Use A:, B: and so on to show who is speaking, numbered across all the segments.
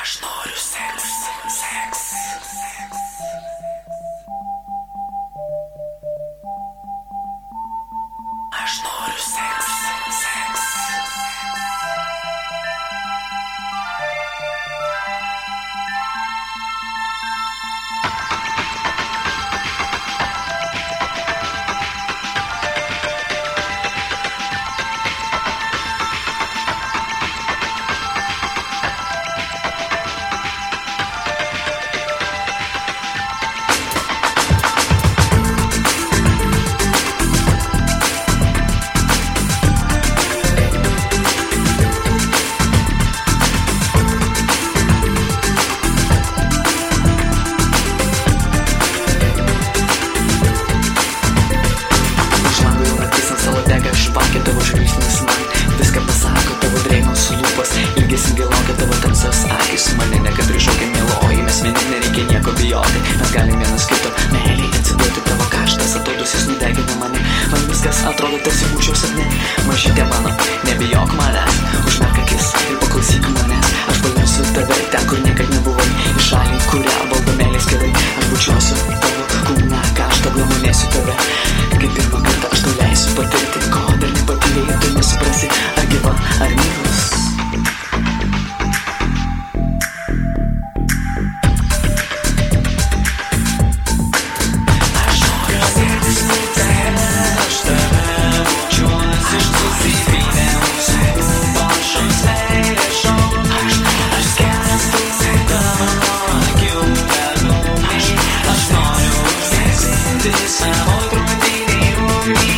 A: Aš noriu seks. Aš noriu seks.
B: Tavo žvilgsnis man viską pasako, tavo dreinos lūpos ilgesingai laukia tavo tamsios akys. Mane nekad prišaukia mieloji, mes vieni, nereikia nieko bijoti. Mes galim vienas kito meiliai atsiduoti, tavo karštas atodūsis nudegina mane. Man viskas atrodo tarsi būčiau sapne. Mažytė mano, nebijok manęs, užmerk akis ir paklausyk manęs. Aš paimsiu tave ten, kur niekad nebuvai, į šalį, kurią valdo meilės keliai. Aš bučiuosiu tavo kūną, karštą glamonėsiu tave. Kaip pirmą kartą aš tau leisiu patirti, ko dar nepatyrėjai, tu nesuprasi, ar gyva, ar mirus.
A: Aš noriu seks, aš tave bučiuosi, susipynėusi pašos meilės šokiais. Aš skęstu tavo akių bedugnėj. Aš noriu užgesinti savo krūtinėj ugnį.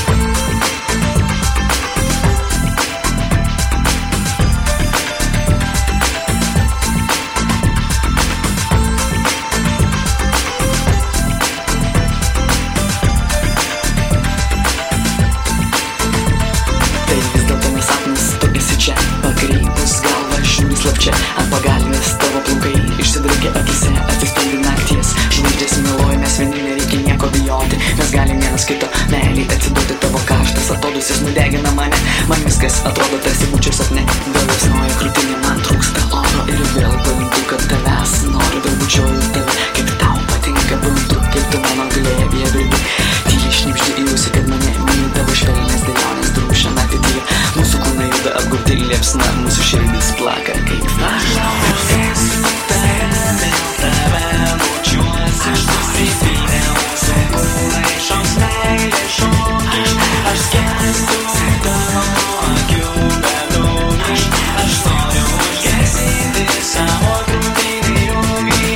B: Tai vis dėlto nesapnas, tu esi čia, pakreipus galvą, žiūri slapčia. Ant pagalvės tavo plaukai išsidraikia akise, atsispindi nakties žvaigždės meluoja, mes vieni, nereikia nieko bijoti. Mes galim vienas kito meiliai atsiduoti, tavo karštas atodūsis nudegina mane. Man viskas atrodo tarsi būčiau sapne. Vėlesnoji krūtinė, man trūksta oro ir vėl pajuntu, kad tavęs noriu. Vėl bučiuoju tave, kaip tau patinka, pajuntu, kaip tu mano glėbyje birbi. Tyliai šnibždi į ausį, kad mane myli, tavo švelnias dėlionės drūšia naktį tyli. Mūsų kūnai juda apgauti liepsna, mūsų širdis plaka kaip
A: Aš noriu seks, tave bučiuosi, susipynėusi pašos meilės šokiais. Aš skęstu tavo akių bedugnėj. Aš noriu užgesinti savo krūtinėj ugnį.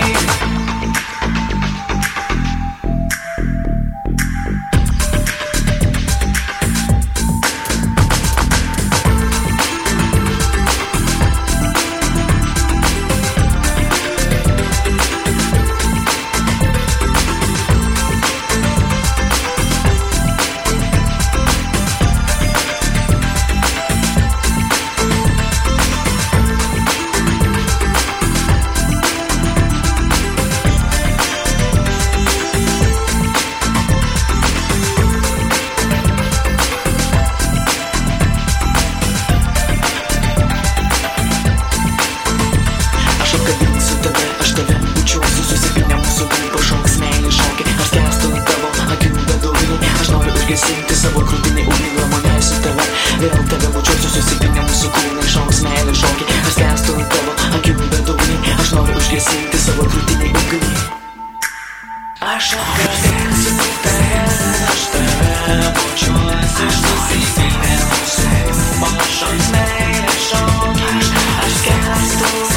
B: Aš apkabinsiu tave, aš tave bučiuosiu, susipynę mūsų lūpos šoks meilės šokiai. Aš skęstu tavo akių bedugnėj. Aš noriu užgesinti savo krūtinėj ugnį, glamonėsiu tave. Vėl tave bučiuosiu, susipynę mūsų kūnai šoks meilės šokiai. Aš skęstu tavo akių bedugnėj. Aš noriu užgesinti savo krūtinėj ugnį.
A: Aš noriu seks, aš tave bučiuosi, susipynėusi pašos meilės šokiais. Aš skęstu